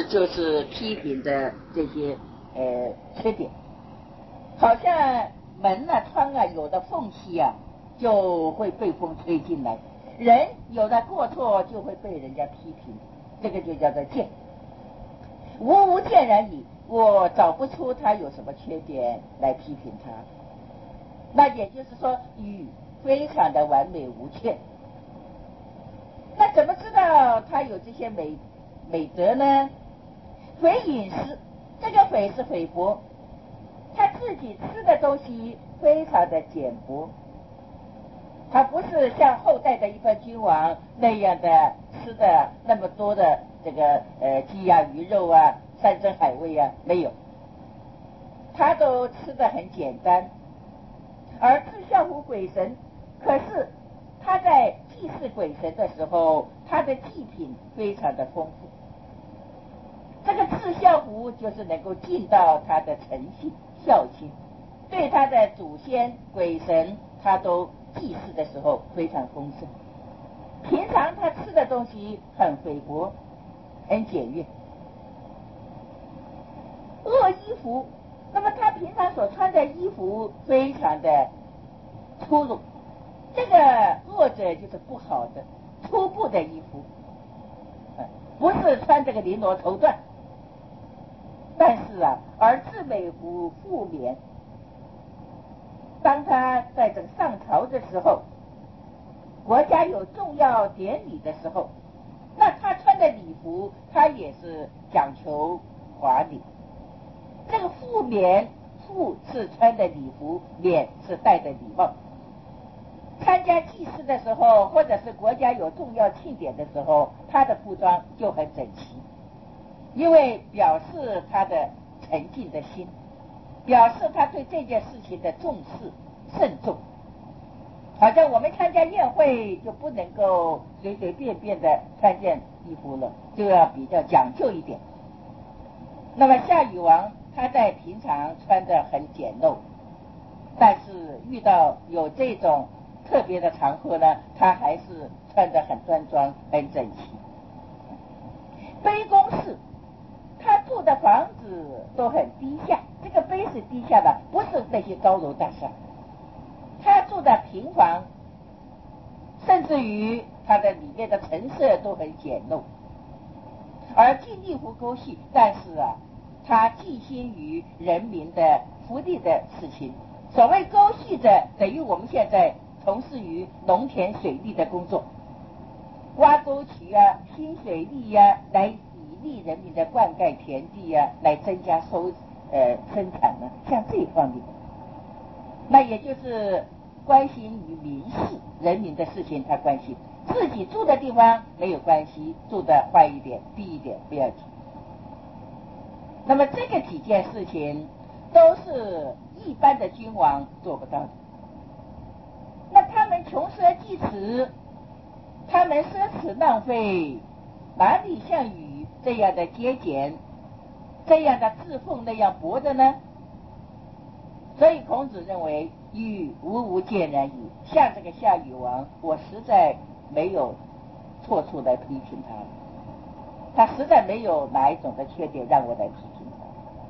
是就是批评的这些缺点，好像门啊窗啊有的缝隙啊就会被风吹进来，人有的过错就会被人家批评，这个就叫做见。无见然矣，我找不出他有什么缺点来批评他，那也就是说语非常的完美无缺。那怎么知道他有这些美德呢？匪饮食，这个匪是菲薄，他自己吃的东西非常的简薄，他不是像后代的一般君王那样的吃的那么多的这个鸡呀鱼肉啊山珍海味啊，没有，他都吃得很简单。而自效乎鬼神，可是他在祭祀鬼神的时候，他的祭品非常的丰富。这个自效乎就是能够尽到他的诚信孝心，对他的祖先鬼神他都祭祀的时候非常丰盛。平常他吃的东西很菲薄很简约。恶衣服，那么他平常所穿的衣服非常的粗鲁，这个恶者就是不好的粗布的衣服，不是穿这个绫罗绸缎，但是而自美乎妇冕。当他在这个上朝的时候，国家有重要典礼的时候，那他穿的礼服他也是讲求华丽。这个妇冕，妇是穿的礼服，冕是戴的礼帽。参加祭祀的时候，或者是国家有重要庆典的时候，他的服装就很整齐，因为表示他的沉静的心，表示他对这件事情的重视慎重。好像我们参加宴会就不能够随随便便的穿件衣服了，就要比较讲究一点。那么夏禹王他在平常穿得很简陋，但是遇到有这种特别的场合呢，他还是穿得很端庄很整齐。卑躬式，他住的房子都很低下，这个卑是低下的，不是那些高楼大厦，他住的平房，甚至于他的里面的陈设都很简陋。而尽力乎沟细，但是他尽心于人民的福利的事情。所谓沟细者，等于我们现在从事于农田水利的工作，挖沟渠拼水利来以利人民的灌溉田地来增加生产像这一方面，那也就是关心于民事人民的事情，他关心。自己住的地方没有关系，住的坏一点低一点不要紧。那么这个几件事情都是一般的君王做不到的。那他们穷奢极侈，他们奢侈浪费，哪里像禹这样的节俭，这样的自奉那样薄的呢？所以孔子认为禹无见然矣。像这个夏禹王，我实在没有错处来批评他实在没有哪一种的缺点让我来批评他。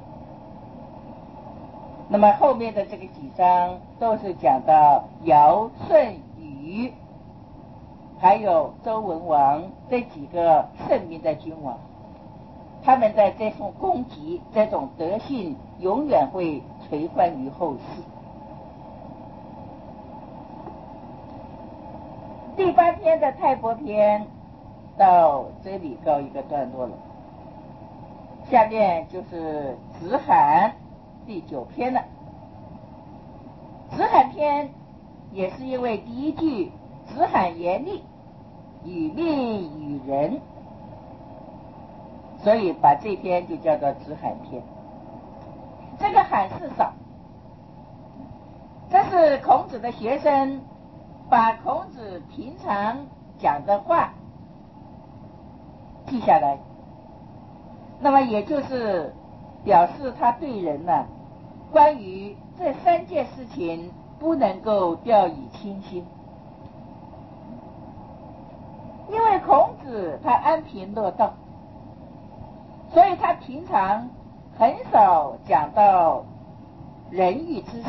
那么后面的这个几章都是讲到尧、舜、禹还有周文王这几个圣明的君王，他们的这种功绩这种德性永远会垂范于后世。第8篇的泰伯篇到这里告一个段落了，下面就是子罕第9篇了。子罕篇也是因为第一句子罕严厉，与命与人，所以把这篇就叫做子罕篇。这个罕是少，这是孔子的学生把孔子平常讲的话记下来，那么也就是表示他对人关于这3件事情不能够掉以轻心。因为孔子他安贫乐道， 所以他平常很少讲到仁义之师，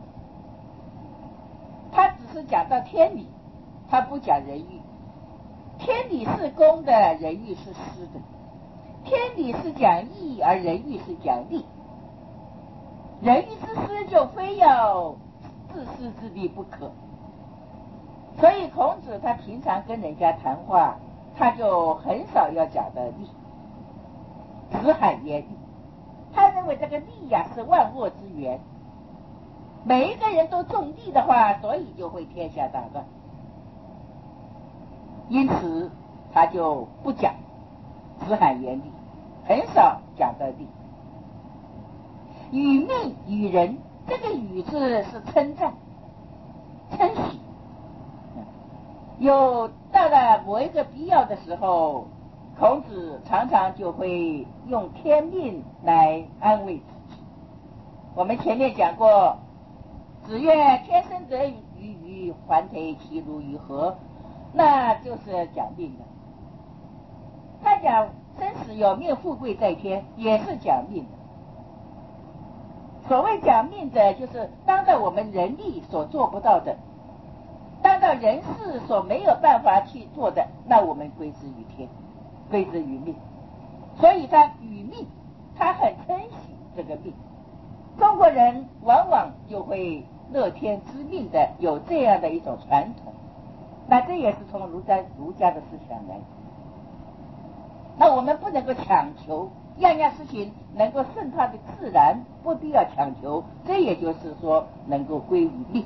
他只是讲到天理，他不讲仁义。天理是公的，仁义是私的。天理是讲义，而仁义是讲利。仁义之师就非要自私自利不可。所以孔子他平常跟人家谈话，他就很少要讲的利，子罕言利。他认为这个利呀是万恶之源，每一个人都重利的话，所以就会天下大乱。因此他就不讲子罕言利，很少讲的利。与命与人，这个与字是称赞称许，有到了某一个必要的时候，孔子常常就会用天命来安慰自己。我们前面讲过，子曰：天生得鱼鱼，还阖其如于何？那就是讲命的。他讲生死有命，富贵在天，也是讲命的。所谓讲命的，就是当到我们人力所做不到的，当到人事所没有办法去做的，那我们归之于天，归之于命。所以他与命，他很珍惜这个命。中国人往往就会乐天知命的，有这样的一种传统。那这也是从儒家的思想来。那我们不能够强求，样样事情能够顺它的自然，不必要强求。这也就是说能够归于命。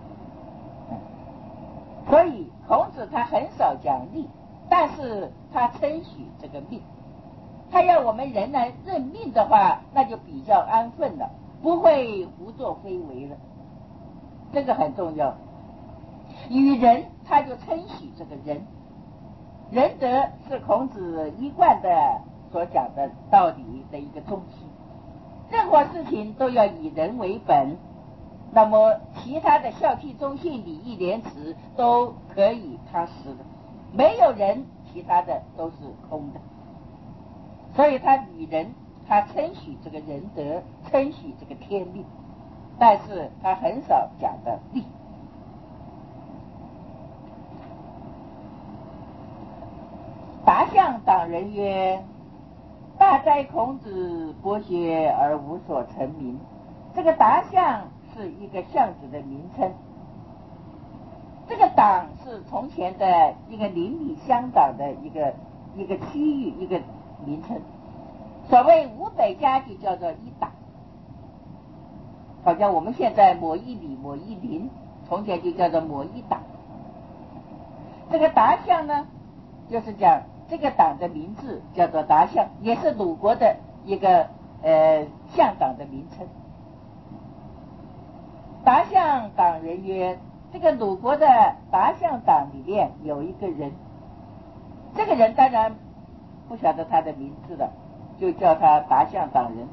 所以孔子他很少讲利，但是他称许这个命。他要我们人来认命的话，那就比较安分了，不会胡作非为了。这个很重要。与人，他就称许这个人。仁德是孔子一贯的所讲的道理的一个中心，任何事情都要以人为本，那么其他的孝悌忠信礼义廉耻都可以踏实的，没有人其他的都是空的。所以他与人，他称许这个仁德，称许这个天命，但是他很少讲的利。达象党人曰：大哉孔子，博学而无所成名。这个达象是一个巷子的名称，这个党是从前的一个邻里乡党的一个区域一个名称。所谓500家就叫做一党，好像我们现在某一里某一邻，从前就叫做某一党。这个达象呢，就是讲这个党的名字叫做达象，也是鲁国的一个乡党的名称。达象党人曰，这个鲁国的达象党里面有一个人，这个人当然不晓得他的名字了，就叫他达象党人。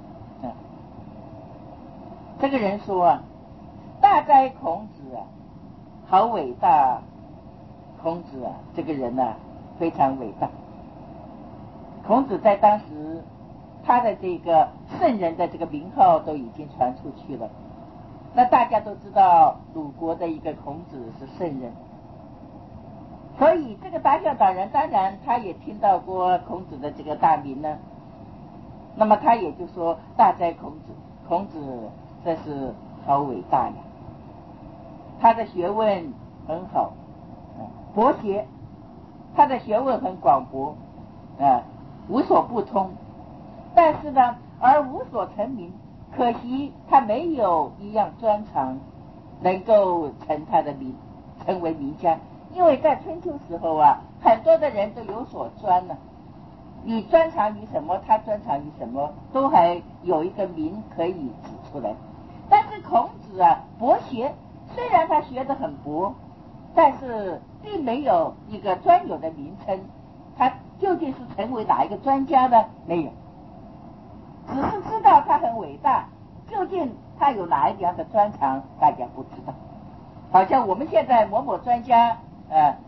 这个人说啊，大哉孔子啊，好伟大！孔子啊，这个人啊非常伟大。孔子在当时，他的这个圣人的这个名号都已经传出去了。那大家都知道，鲁国的一个孔子是圣人，所以这个达象党人当然他也听到过孔子的这个大名呢。那么他也就说：大哉孔子，孔子真是好伟大呀！他的学问很好，博学，他的学问很广博，无所不通。但是呢，而无所成名，可惜他没有一样专长能够成为名家。因为在春秋时候啊，很多的人都有所专了，你专长于什么，他专长于什么，都还有一个名可以指出来。但是孔子啊，博学，虽然他学得很博，但是并没有一个专有的名称。他究竟是成为哪一个专家呢？没有，只是知道他很伟大，究竟他有哪一样的专长，大家不知道。好像我们现在某某专家，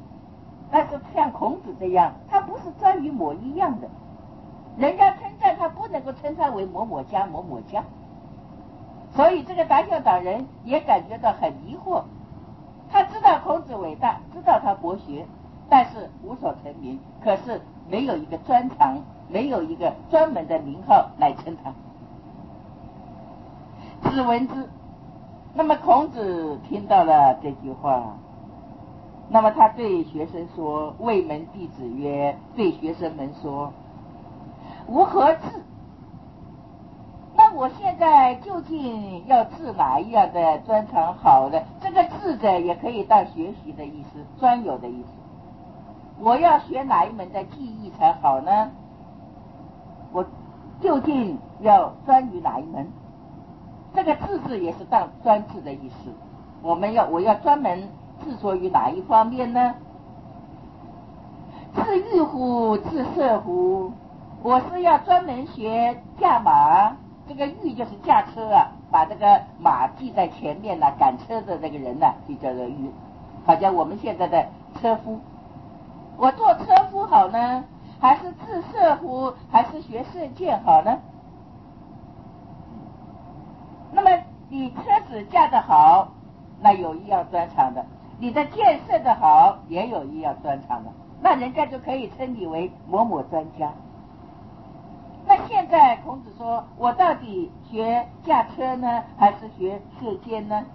但是像孔子这样，他不是专于某一样的，人家称赞他够称他为某某家某某家。所以这个达校党人也感觉到很疑惑，他知道孔子伟大，知道他博学，但是无所成名，可是没有一个专长，没有一个专门的名号来称他。子闻之，那么孔子听到了这句话，那么他对学生说，魏门弟子曰，对学生们说，吾何治？那我现在究竟要治哪一样的专长好呢？这个治的也可以当学习的意思，专有的意思。我要学哪一门的技艺才好呢？我究竟要专于哪一门？这个治字也是当专治的意思。我要专门治所于哪一方面呢？治御乎？治射乎？我是要专门学驾马，这个御就是驾车啊，把这个马系在前面呢，赶车的这个人呢，就叫做御。好像我们现在的车夫，我做车夫好呢，还是治射乎，还是学射箭好呢？那么你车子驾得好，那有一样专长的；你的箭射得好，也有一样专长的，那人家就可以称你为某某专家。那现在孔子说，我到底学驾车呢，还是学射箭呢？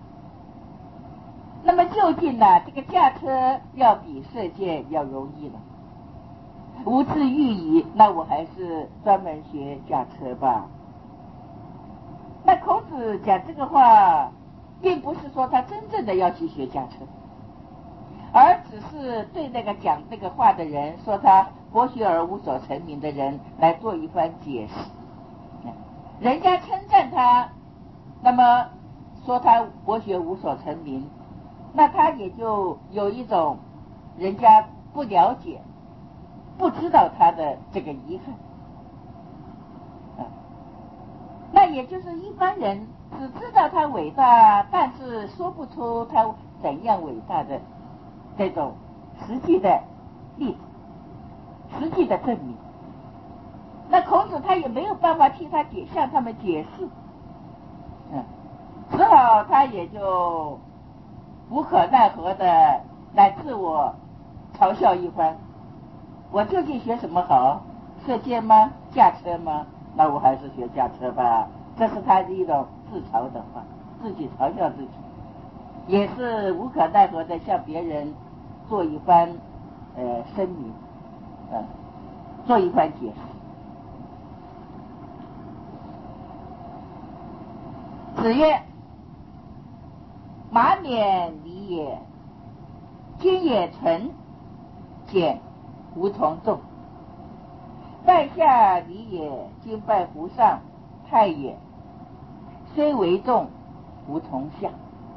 那么究竟呢，这个驾车要比射箭要容易了。吾自欲矣，那我还是专门学驾车吧。那孔子讲这个话，并不是说他真正的要去学驾车，而只是对那个讲这个话的人，说他博学而无所成名的人来做一番解释。人家称赞他，那么说他博学无所成名，那他也就有一种人家不了解不知道他的这个遗憾。那也就是一般人只知道他伟大，但是说不出他怎样伟大的这种实际的例子，实际的证明。那孔子他也没有办法替他向他们解释，只好他也就无可奈何的来自我嘲笑一番。我究竟学什么好？射箭吗？驾车吗？那我还是学驾车吧。这是他的一种自嘲的话，自己嘲笑自己，也是无可奈何的向别人做一番声明，做一番解释。子曰：马冕礼也，今也存，简无从众。拜下礼也，今拜乎上，太也。虽为众，无从下。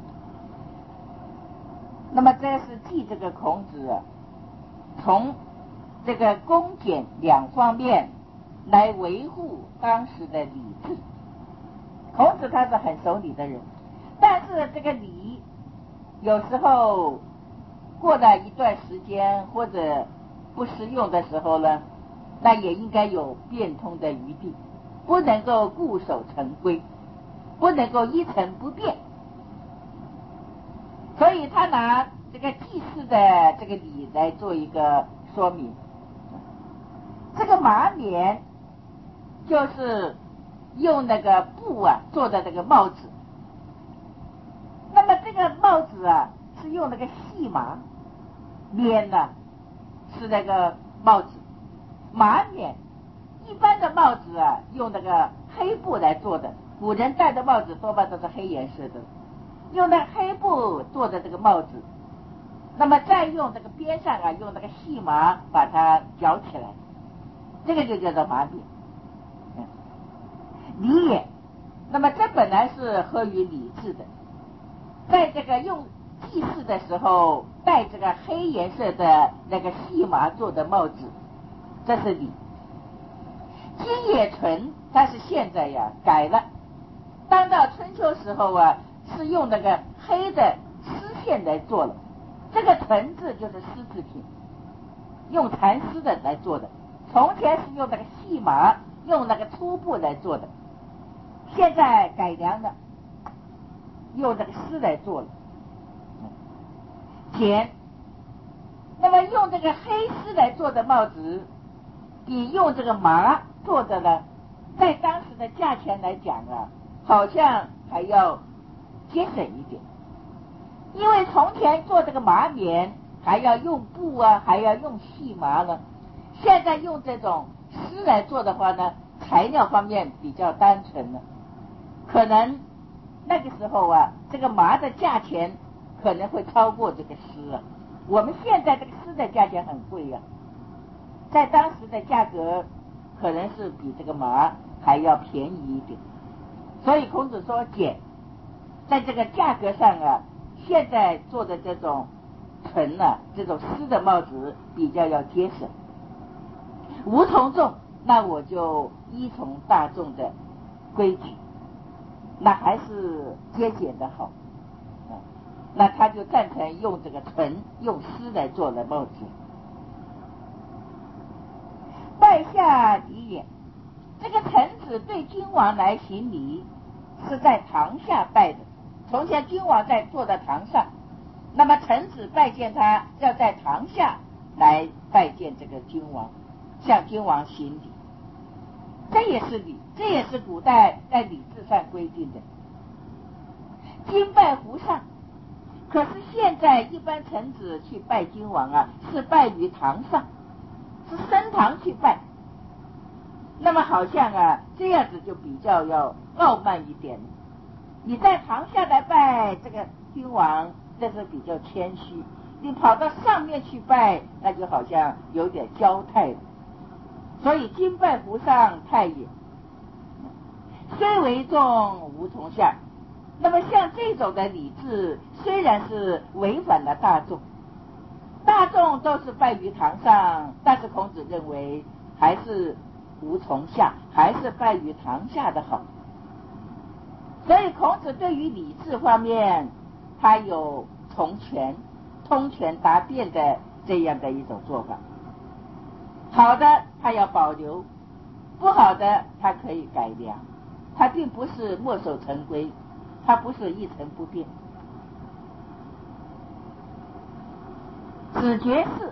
那么这是记这个孔子从这个恭俭两方面来维护当时的礼制。孔子他是很守礼的人，但是这个礼有时候过了一段时间或者不实用的时候呢，那也应该有变通的余地，不能够固守成规，不能够一成不变。所以他拿这个祭祀的这个礼来做一个说明。这个马冕就是用那个布做的这个帽子，那么这个帽子是用那个细麻，冕是那个帽子，马冕一般的帽子用那个黑布来做的，古人戴的帽子多半都是黑颜色的，用那黑布做的这个帽子，那么再用这个边上用那个细麻把它绞起来，这个就叫做马冕。礼也，那么这本来是合于礼制的，在这个用祭祀的时候戴这个黑颜色的那个细麻做的帽子，这是礼。今也存，但是现在改了，当到春秋时候是用那个黑的丝线来做了，这个存字就是丝制品，用蚕丝的来做的。从前是用那个细麻用那个粗布来做的，现在改良了，用这个丝来做了。钱，那么用这个黑丝来做的帽子，比用这个麻做的呢，在当时的价钱来讲啊，好像还要节省一点。因为从前做这个麻棉还要用布啊，还要用细麻呢，现在用这种丝来做的话呢，材料方面比较单纯了，可能那个时候啊，这个麻的价钱可能会超过这个丝啊。我们现在这个丝的价钱很贵啊，在当时的价格可能是比这个麻还要便宜一点，所以孔子说俭，在这个价格上啊，现在做的这种纯啊，这种丝的帽子比较要节省。无从众，那我就依从大众的规矩，那还是节俭的好。那他就赞成用这个纯用丝来做的帽子。拜下礼也，这个臣子对君王来行礼是在堂下拜的，从前君王在坐在堂上，那么臣子拜见他要在堂下来拜见这个君王，向君王行礼，这也是礼，这也是古代在礼制上规定的。今拜乎上，可是现在一般臣子去拜君王啊，是拜于堂上，是升堂去拜，那么好像啊这样子就比较要傲慢一点。你在堂下来拜这个君王，这是比较谦虚，你跑到上面去拜，那就好像有点骄态了。所以今拜乎上，太也，虽为众无从下。那么像这种的礼制，虽然是违反了大众，大众都是拜于堂上，但是孔子认为还是无从下，还是拜于堂下的好。所以孔子对于礼制方面，他有从权通权达变的这样的一种做法。好的他要保留，不好的他可以改良，他并不是墨守成规，他不是一成不变。子绝事，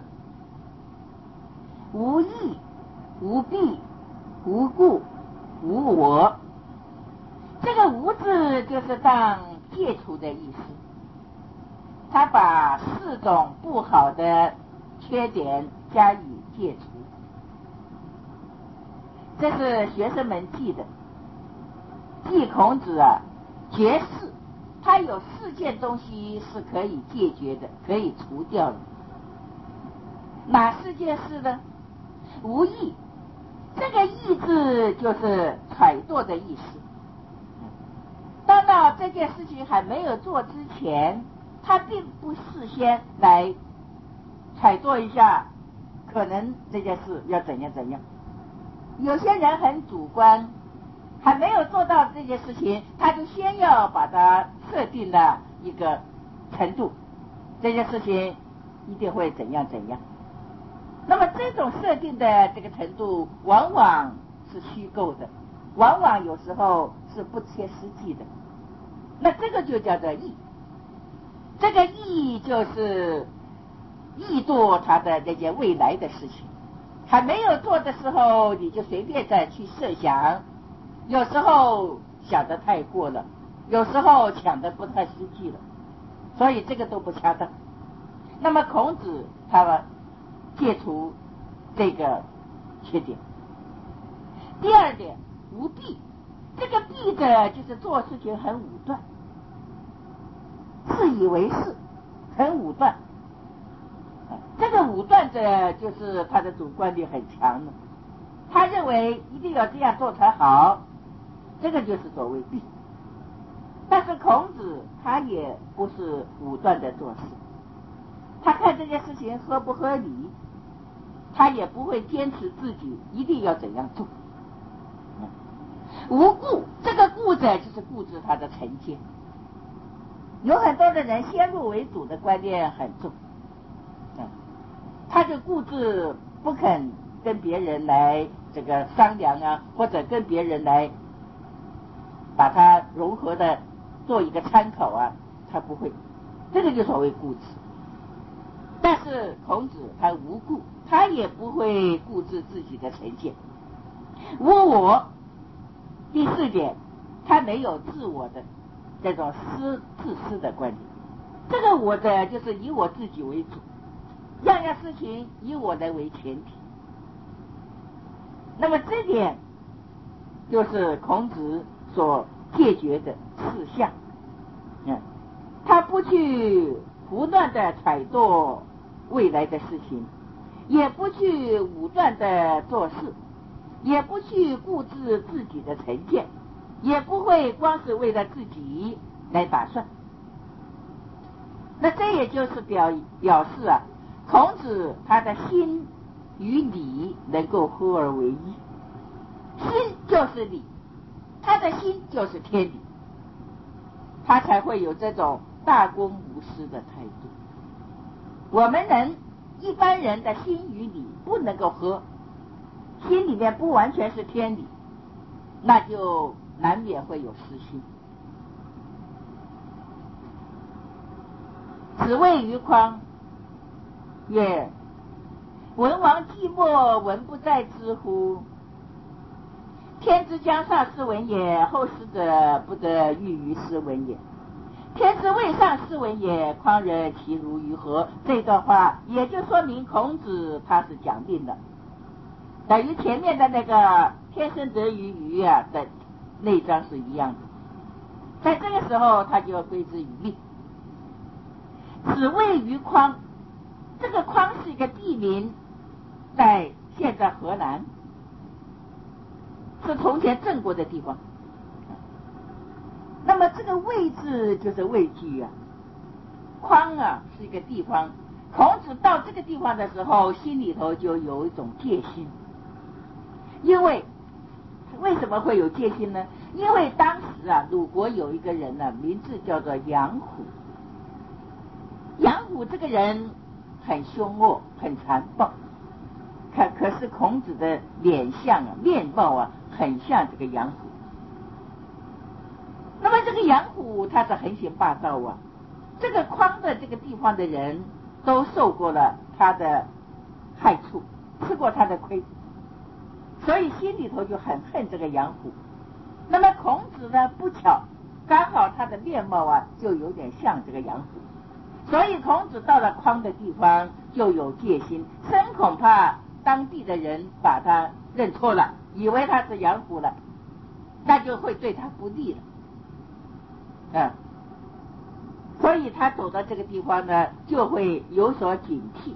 无义无弊无故无我。这个无字就是当戒除的意思，他把4种不好的缺点加以戒除。这是学生们记的，记孔子啊绝事，他有4件东西是可以戒绝的，可以除掉的。哪4件事呢？无义，这个义字就是揣度的意思。当到这件事情还没有做之前，他并不事先来揣度一下，可能这件事要怎样怎样。有些人很主观，还没有做到这件事情，他就先要把它设定了一个程度，这件事情一定会怎样怎样。那么这种设定的这个程度往往是虚构的，往往有时候是不切实际的，那这个就叫做义。这个义就是臆度他的那些未来的事情，还没有做的时候你就随便再去设想，有时候想得太过了，有时候想得不太实际了，所以这个都不恰当。那么孔子他戒除这个缺点。第二点，无弊，这个弊的就是做事情很武断，自以为是，很武断。这个武断的就是他的主观力很强的，他认为一定要这样做才好，这个就是所谓弊。但是孔子他也不是武断的做事，他看这件事情合不合理，他也不会坚持自己一定要怎样做。无固，这个固着就是固执他的成见。有很多的人先入为主的观念很重，他就固执不肯跟别人来这个商量啊，或者跟别人来把它融合的做一个参考啊，他不会，这个就所谓固执。但是孔子他无固，他也不会固执自己的成见。无我，第四点，他没有自我的这种自私的观点。这个我的就是以我自己为主，样样事情以我来为前提。那么这点就是孔子所戒绝的四项。他不去胡乱的揣度未来的事情，也不去武断的做事，也不去固执自己的成见，也不会光是为了自己来打算。那这也就是表示啊，孔子他的心与理能够合而为一，心就是理，他的心就是天理，他才会有这种大公无私的态度。我们人一般人的心与理不能够合，心里面不完全是天理，那就难免会有私心。子谓于匡曰：文王寂寞，文不在之乎？天之将上，斯文也；后识者，不得喻于斯文也。天之未上，斯文也。匡人其如于何？这段话也就说明孔子他是讲定的，等于前面的那个天生得于鱼啊的那章是一样的，在这个时候他就要归之于命。子谓于匡，这个匡是一个地名，在现在河南，是从前郑国的地方。那么这个位置就是位居啊，匡啊是一个地方。孔子到这个地方的时候，心里头就有一种戒心。因为什么会有戒心呢？因为当时啊，鲁国有一个人呢，名字叫做杨虎。杨虎这个人很凶恶，很残暴。可是孔子的脸相啊，面貌啊，很像这个杨虎。那么这个杨虎他是横行霸道啊，这个匡的这个地方的人都受过了他的害处，吃过他的亏，所以心里头就很恨这个杨虎。那么孔子呢，不巧刚好他的面貌啊就有点像这个杨虎，所以孔子到了匡的地方就有戒心，深恐怕当地的人把他认错了，以为他是杨虎了，那就会对他不利了。所以他走到这个地方呢，就会有所警惕。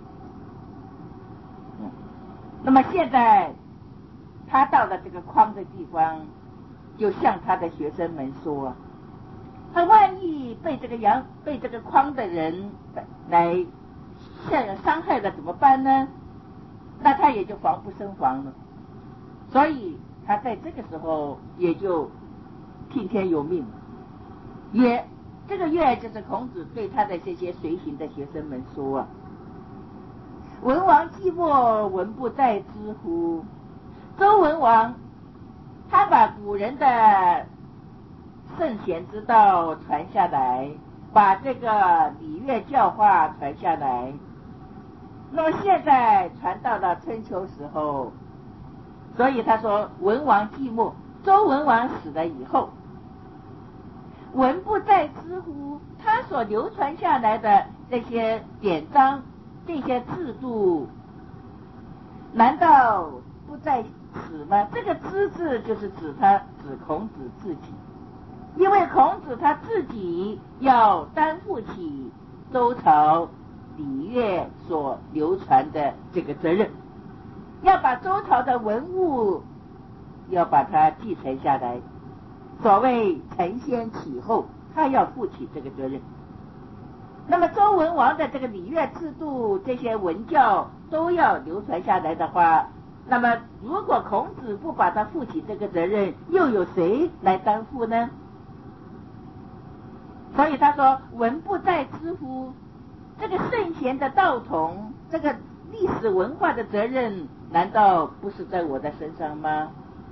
那么现在他到了这个匡的地方，就向他的学生们说，他万一被这个匡的人来伤害了怎么办呢？那他也就防不胜防了。所以他在这个时候也就听天由命。曰，这个曰就是孔子对他的这些随行的学生们说啊，文王寂寞，文不在之乎？周文王他把古人的圣贤之道传下来，把这个礼乐教化传下来，那么现在传到了春秋时候，所以他说文王寂寞，周文王死了以后，文不在之乎？他所流传下来的这些典章，这些制度，难道不在此吗？这个之字就是指孔子自己，因为孔子他自己要担负起周朝礼乐所流传的这个责任，要把周朝的文物要把它继承下来。所谓承先启后，他要负起这个责任。那么周文王的这个礼乐制度，这些文教都要流传下来的话，那么如果孔子不把他负起这个责任，又有谁来担负呢？所以他说文不在之乎？这个圣贤的道统，这个历史文化的责任难道不是在我的身上吗？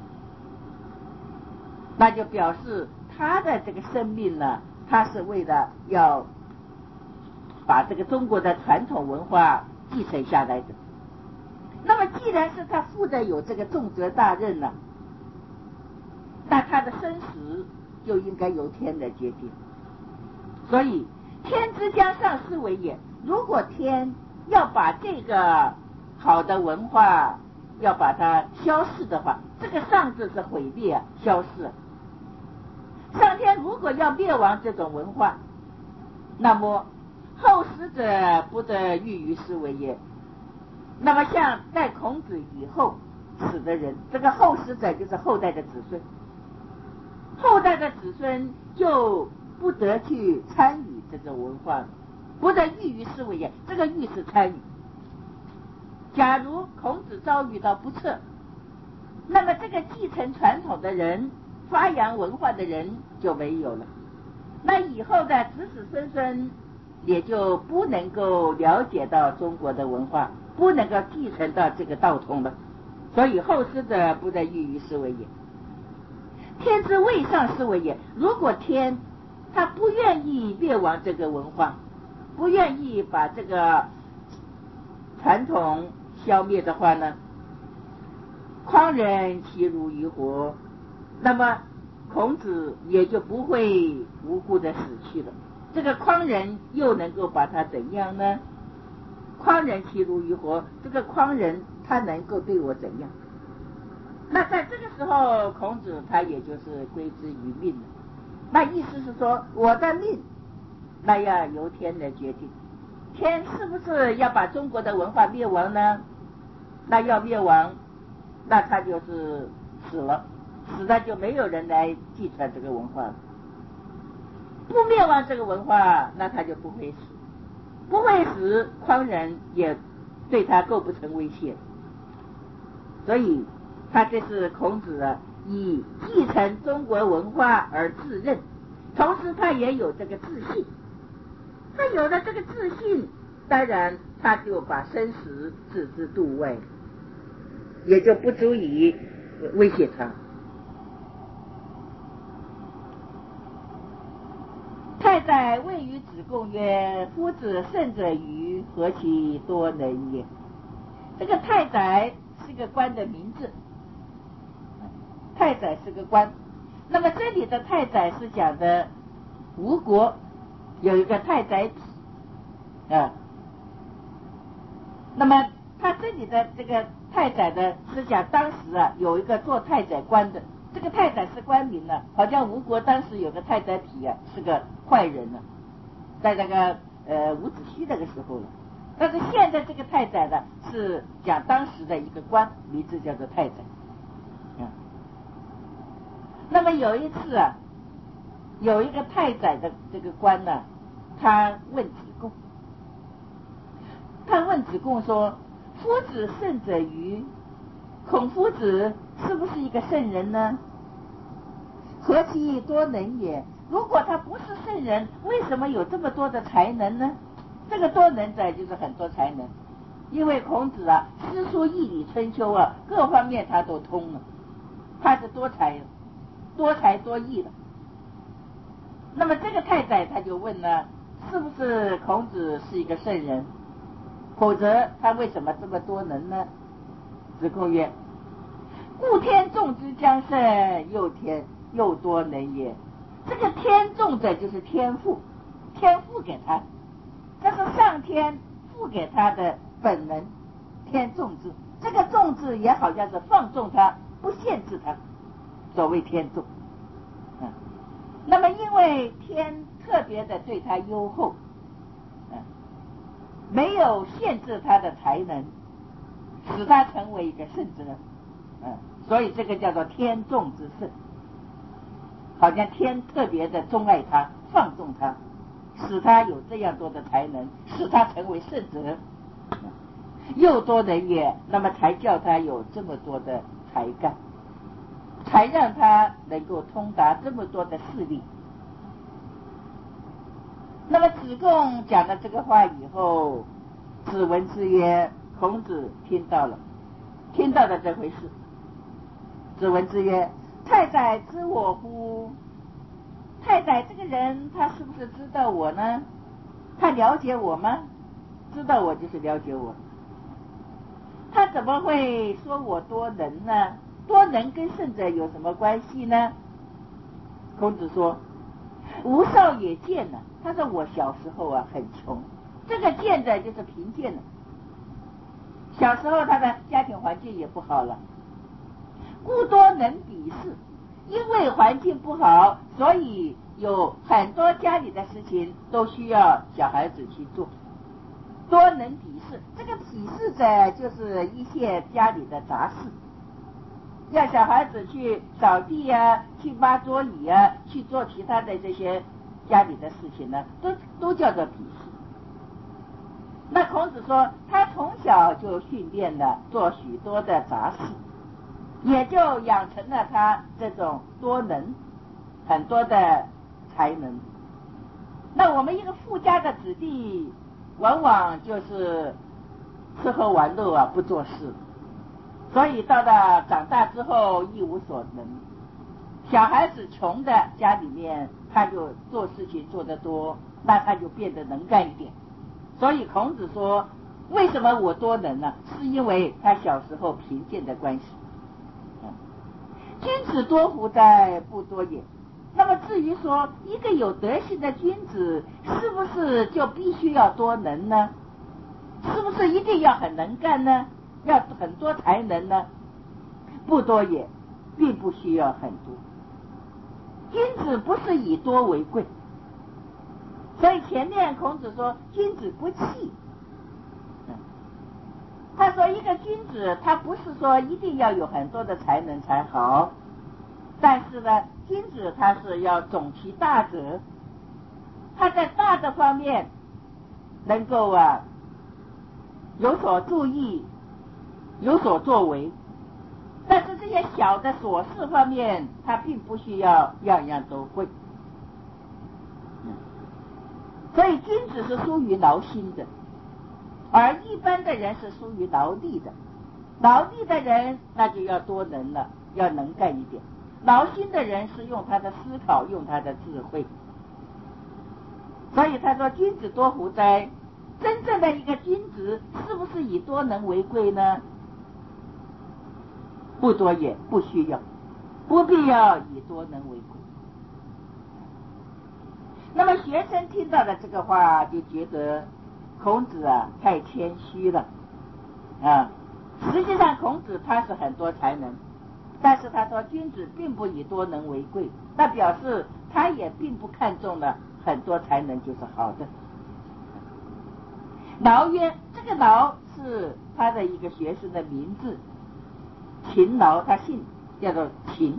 那就表示他的这个生命呢，他是为了要把这个中国的传统文化继承下来的。那么既然是他负责有这个重责大任呢，那他的生死就应该由天来决定。所以天之将上是为也，如果天要把这个好的文化要把它消逝的话，这个上字是毁灭消逝。上天如果要灭亡这种文化，那么后死者不得欲于是为也。那么像在孔子以后死的人，这个后死者就是后代的子孙，后代的子孙就不得去参与这种文化，不得欲于是为也。这个欲是参与。假如孔子遭遇到不测，那么这个继承传统的人，发扬文化的人就没有了，那以后的子子孙孙也就不能够了解到中国的文化，不能够继承到这个道统了。所以后世者不得欲于是为也。天之未上是为也，如果天他不愿意灭亡这个文化，不愿意把这个传统消灭的话呢，匡人其如于何？那么孔子也就不会无辜的死去了。这个匡人又能够把他怎样呢？匡人其如于何？这个匡人他能够对我怎样？那在这个时候，孔子他也就是归之于命了。那意思是说，我的命那要由天来决定。天是不是要把中国的文化灭亡呢？那要灭亡，那他就是死了，死了就没有人来继承这个文化了。不灭亡这个文化，那他就不会死，不会死，匡人也对他构不成威胁。所以他这是孔子以继承中国文化而自任，同时他也有这个自信。他有了这个自信，当然他就把生死置之度外，也就不足以威胁他。太宰谓于子贡曰：夫子胜者愚，何其多能也。这个太宰是个官的名字，太宰是个官。那么这里的太宰是讲的吴国有一个太宰子那么他这里的这个太宰的是讲当时有一个做太宰官的，这个太宰是官名好像吴国当时有个太宰匹是个坏人在那个伍子胥那个时候了。但是现在这个太宰是讲当时的一个官，名字叫做太宰那么有一次有一个太宰的这个官他问子贡，说：夫子胜者愚，孔夫子是不是一个圣人呢？何其多能也。如果他不是圣人，为什么有这么多的才能呢？这个多能者就是很多才能，因为孔子诗书易礼春秋各方面他都通了，他是多才多艺的。那么这个太宰他就问了，是不是孔子是一个圣人？否则他为什么这么多能呢？子贡曰：故天纵之将胜，又多能也。这个天纵者就是天赋，天赋给他，这是上天赋给他的本能，天纵之。这个纵之也好像是放纵他，不限制他，所谓天纵那么因为天特别的对他优厚没有限制他的才能，使他成为一个圣者所以这个叫做天纵之圣，好像天特别的钟爱他，放纵他，使他有这样多的才能，使他成为圣者又多能也。那么才叫他有这么多的才干，才让他能够通达这么多的事力。那么子贡讲了这个话以后，子闻之曰：孔子听到了， 听到的这回事。子闻之曰：太宰知我乎？太宰这个人他是不是知道我呢？他了解我吗？知道我就是了解我。他怎么会说我多能呢？多能跟圣者有什么关系呢？孔子说：吾少也贱呢。他说我小时候啊很穷，这个贱的就是贫贱的。小时候他的家庭环境也不好了，故多能鄙视。因为环境不好，所以有很多家里的事情都需要小孩子去做，多能鄙视。这个鄙视者就是一些家里的杂事，要小孩子去扫地啊，去抹桌椅啊，去做其他的这些家里的事情呢，都叫做鄙视。那孔子说他从小就训练了做许多的杂事，也就养成了他这种多能，很多的才能。那我们一个富家的子弟往往就是吃喝玩乐啊，不做事，所以到了长大之后一无所能。小孩子穷的家里面，他就做事情做得多，那他就变得能干一点。所以孔子说为什么我多能呢？是因为他小时候贫贱的关系。君子多福哉？不多也。那么至于说一个有德行的君子是不是就必须要多能呢？是不是一定要很能干呢？要很多才能呢？不多也，并不需要很多。君子不是以多为贵，所以前面孔子说君子不器。他说一个君子他不是说一定要有很多的才能才好，但是呢君子他是要总其大责，他在大的方面能够有所注意，有所作为，但是这些小的琐事方面他并不需要样样都会。所以君子是属于劳心的，而一般的人是属于劳力的。劳力的人那就要多能了，要能干一点。劳心的人是用他的思考，用他的智慧。所以他说君子多福哉。真正的一个君子是不是以多能为贵呢？不多也，不需要，不必要以多能为贵。那么学生听到的这个话就觉得孔子太谦虚了实际上孔子他是很多才能，但是他说君子并不以多能为贵，那表示他也并不看重了很多才能就是好的。劳曰，这个劳是他的一个学生的名字，勤劳，他姓叫做勤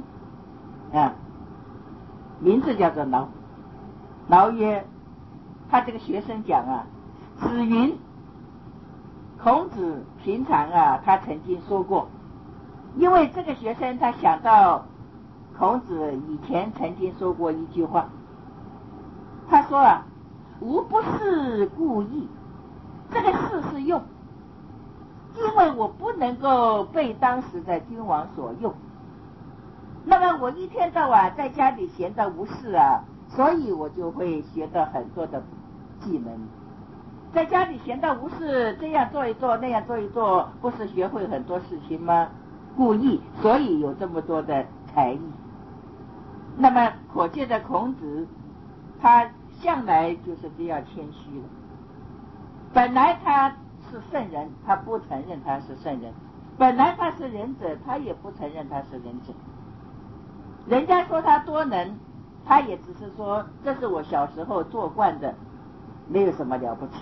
名字叫做劳。劳曰，他这个学生讲子云，孔子平常他曾经说过，因为这个学生他想到孔子以前曾经说过一句话，他说吾不是故意，这个事是用，因为我不能够被当时的君王所用，那么我一天到晚在家里闲着无事所以我就会学到很多的技能。在家里闲到无事，这样做一做，那样做一做，不是学会很多事情吗？故意，所以有这么多的才艺。那么可见的孔子他向来就是这样谦虚的。本来他是圣人，他不承认他是圣人；本来他是仁者，他也不承认他是仁者。人家说他多能，他也只是说这是我小时候做惯的，没有什么了不起。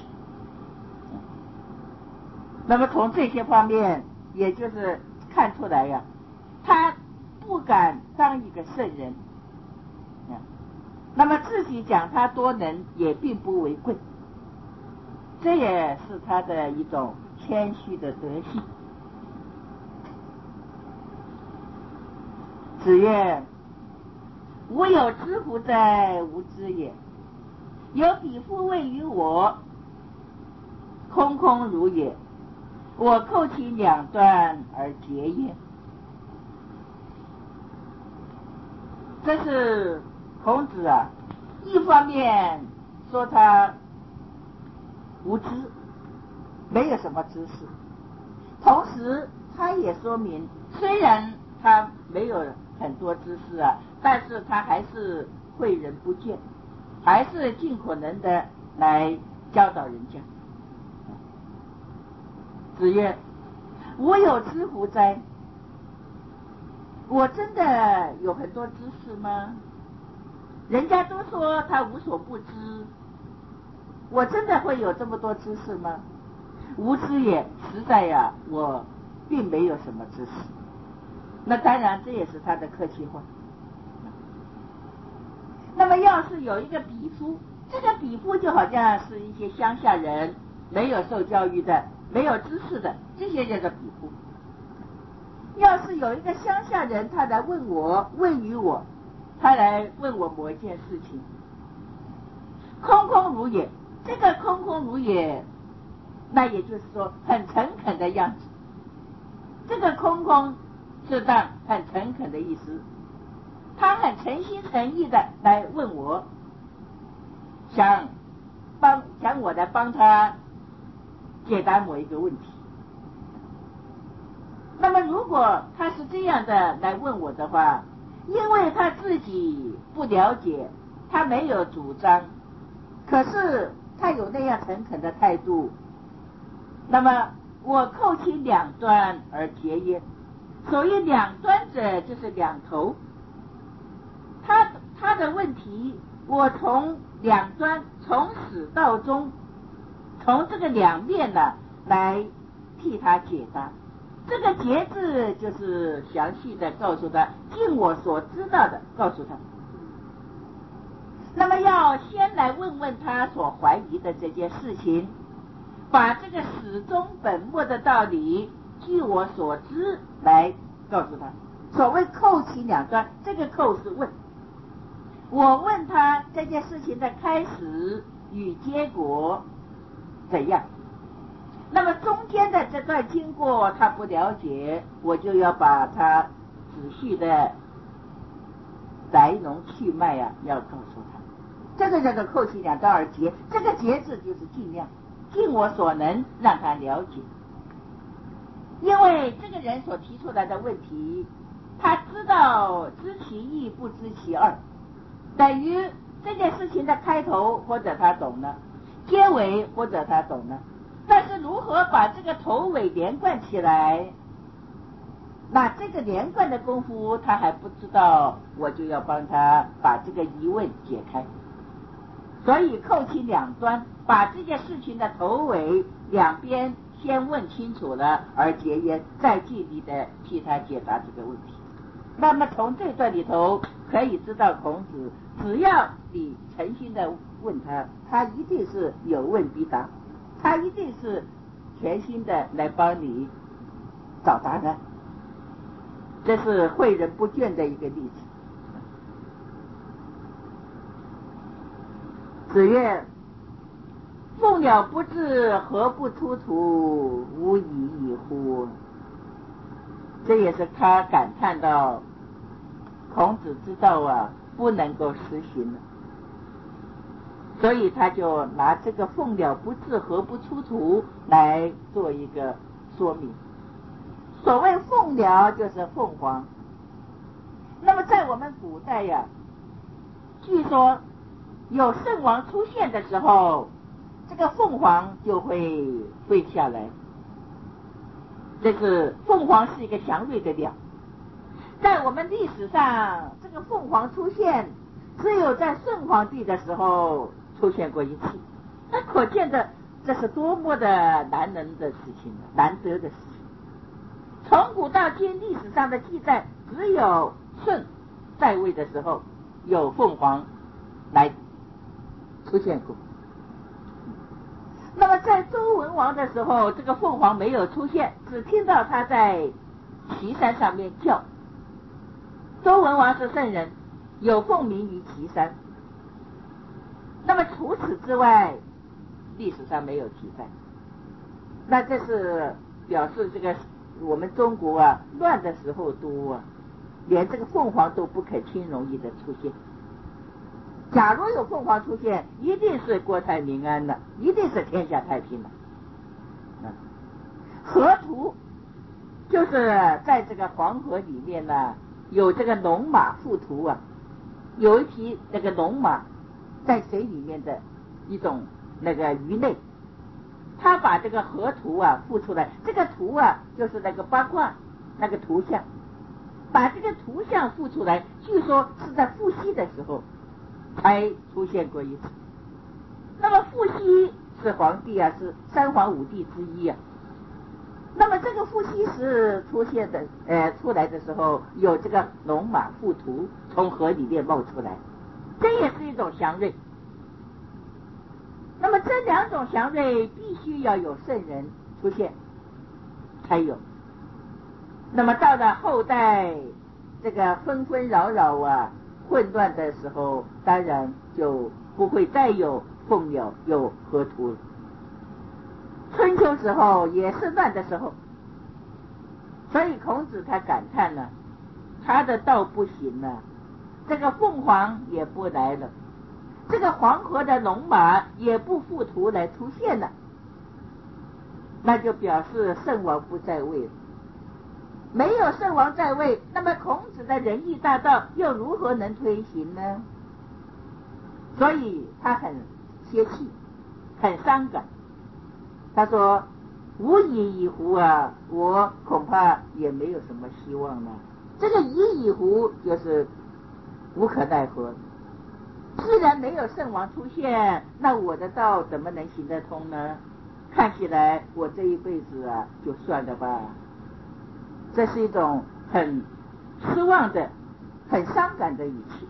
那么从这些方面也就是看出来他不敢当一个圣人那么自己讲他多能也并不为贵，这也是他的一种谦虚的德性。子曰，吾有知乎哉？无知也。有彼夫谓于我，空空如也。 我扣其两端而结焉。这是孔子啊，一方面说他无知，没有什么知识，同时他也说明，虽然他没有很多知识啊，但是他还是诲人不倦，还是尽可能的来教导人家。子曰：吾有知乎哉？我真的有很多知识吗？人家都说他无所不知，我真的会有这么多知识吗？无知也，实在呀，我并没有什么知识。那当然这也是他的客气话。那么要是有一个比夫，这个比夫就好像是一些乡下人，没有受教育的，没有知识的，这些叫做比夫。要是有一个乡下人，他来问于我，他来问我某一件事情，空空如也，这个空空如也，那也就是说很诚恳的样子。这个空空是当很诚恳的意思，他很诚心诚意的来问我，想我来帮他解答某一个问题。那么如果他是这样的来问我的话，因为他自己不了解，他没有主张，可是他有那样诚恳的态度，那么我扣其两端而结焉。所谓两端者，就是两头。他的问题，我从两端，从始到终，从这个两面呢来替他解答。这个节字就是详细的告诉他，尽我所知道的告诉他。那么要先来问问他所怀疑的这件事情，把这个始终本末的道理据我所知来告诉他。所谓扣其两端，这个扣是问，我问他这件事情的开始与结果怎样，那么中间的这段经过他不了解，我就要把他仔细的来龙去脉啊要告诉他。这个叫做扣其两端而结，这个结字就是尽量尽我所能让他了解。因为这个人所提出来的问题，他知道知其一不知其二，等于这件事情的开头或者他懂了，结尾或者他懂了，但是如何把这个头尾连贯起来，那这个连贯的功夫他还不知道，我就要帮他把这个疑问解开。所以扣其两端，把这件事情的头尾两边先问清楚了而结焉，再尽力的替他解答这个问题。那么从这段里头可以知道，孔子只要你诚心的问他，他一定是有问必答，他一定是全心的来帮你找答案。这是诲人不倦的一个例子。子曰：凤鸟不至，何不出图？无以已乎？这也是他感叹到孔子知道啊不能够实行了，所以他就拿这个凤鸟不至，何不出图来做一个说明。所谓凤鸟就是凤凰。那么在我们古代呀，据说有圣王出现的时候，这个凤凰就会飞下来。这是凤凰是一个祥瑞的鸟，在我们历史上，这个凤凰出现只有在圣皇帝的时候出现过一次，那可见的这是多么的难能的事情，难得的事情。从古到今历史上的记载，只有舜在位的时候有凤凰来出现过。那么在周文王的时候，这个凤凰没有出现，只听到他在岐山上面叫。周文王是圣人，有凤鸣于岐山。那么除此之外，历史上没有记载。那这是表示这个我们中国啊乱的时候多啊，连这个凤凰都不可轻容易的出现。假如有凤凰出现，一定是国泰民安的，一定是天下太平的。河图就是在这个黄河里面呢，有这个龙马附图啊，有一匹那个龙马在水里面的一种那个鱼类，他把这个河图啊附出来，这个图啊就是那个八卦那个图像，把这个图像附出来，据说是在伏羲的时候才出现过一次。那么伏羲是皇帝啊，是三皇五帝之一啊。那么这个伏羲石出来的时候，有这个龙马附图从河里面冒出来，这也是一种祥瑞。那么这两种祥瑞必须要有圣人出现才有。那么到了后代这个纷纷扰扰啊混乱的时候，当然就不会再有凤鸟有河图了。春秋时候也是乱的时候，所以孔子他感叹呢，他的道不行了，这个凤凰也不来了，这个黄河的龙马也不附图来出现了，那就表示圣王不在位了。没有圣王在位，那么孔子的仁义大道又如何能推行呢？所以他很泄气，很伤感。他说无以以乎啊，我恐怕也没有什么希望了。这个以乎就是无可奈何，既然没有圣王出现，那我的道怎么能行得通呢？看起来我这一辈子啊就算了吧。这是一种很失望的很伤感的语气。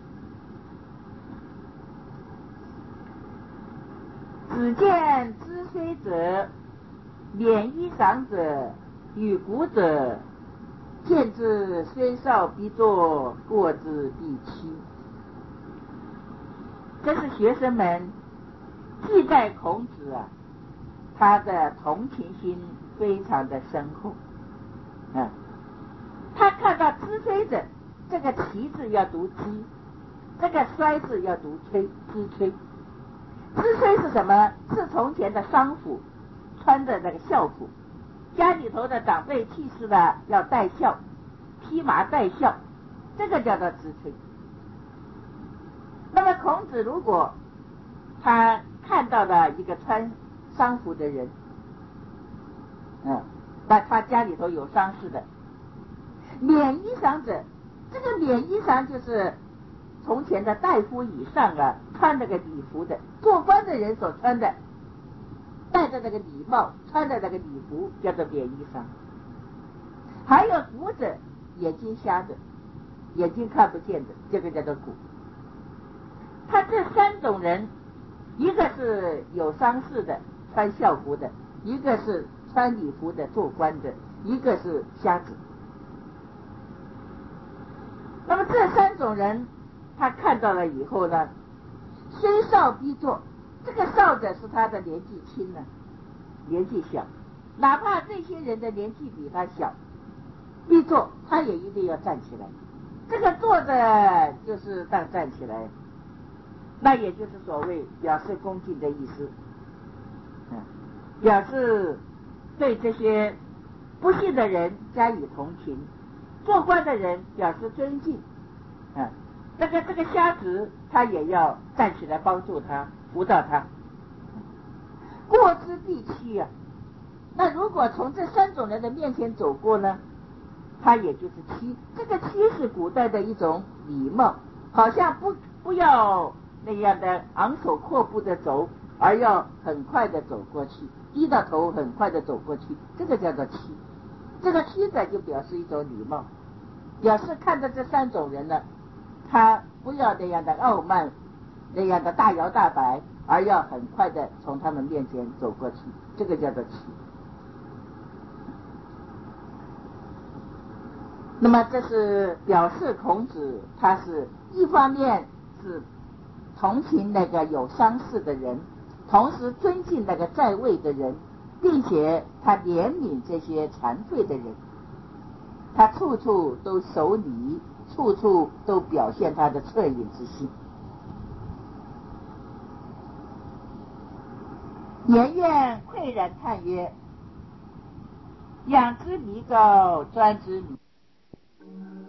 只见知虽者免衣裳者与古者，见之虽少必作，过之必欺。这是学生们记在孔子啊，他的同情心非常的深厚。他看到知虽者，这个其字要读知，这个衰字要读崔，知崔。知崔是什么？是从前的商服穿的那个孝服，家里头的长辈去世了要戴孝，披麻戴孝，这个叫做知崔。那么孔子如果他看到了一个穿丧服的人，那他家里头有丧事的，免衣裳者，这个免衣裳就是从前的大夫以上啊穿那个礼服的，做官的人所穿的，戴着那个礼帽，穿着那个礼服，叫做免衣裳。还有古者，眼睛瞎的，眼睛看不见的，这个叫做古。他这三种人，一个是有丧事的穿孝服的，一个是穿礼服的做官的，一个是瞎子。那么这三种人他看到了以后呢，虽少必作，这个少者是他的年纪轻呢，年纪小，哪怕这些人的年纪比他小，必作，他也一定要站起来。这个坐着就是当站起来，那也就是所谓表示恭敬的意思，表示对这些不幸的人加以同情，做官的人表示尊敬，这个瞎子他也要站起来帮助他，辅导他。过之必欺啊，那如果从这三种人的面前走过呢，他也就是欺。这个欺是古代的一种礼貌，好像不要那样的昂首阔步的走，而要很快的走过去，低到头很快的走过去，这个叫做欺。这个欺字就表示一种礼貌，表示看到这三种人呢，他不要那样的傲慢，那样的大摇大摆，而要很快的从他们面前走过去，这个叫做欺。那么这是表示孔子他是一方面是同情那个有丧事的人，同时尊敬那个在位的人， 并且他怜悯这些残废的人，他处处都守礼，处处都表现他的恻隐之心。颜渊喟然叹曰：养之弥高，专之弥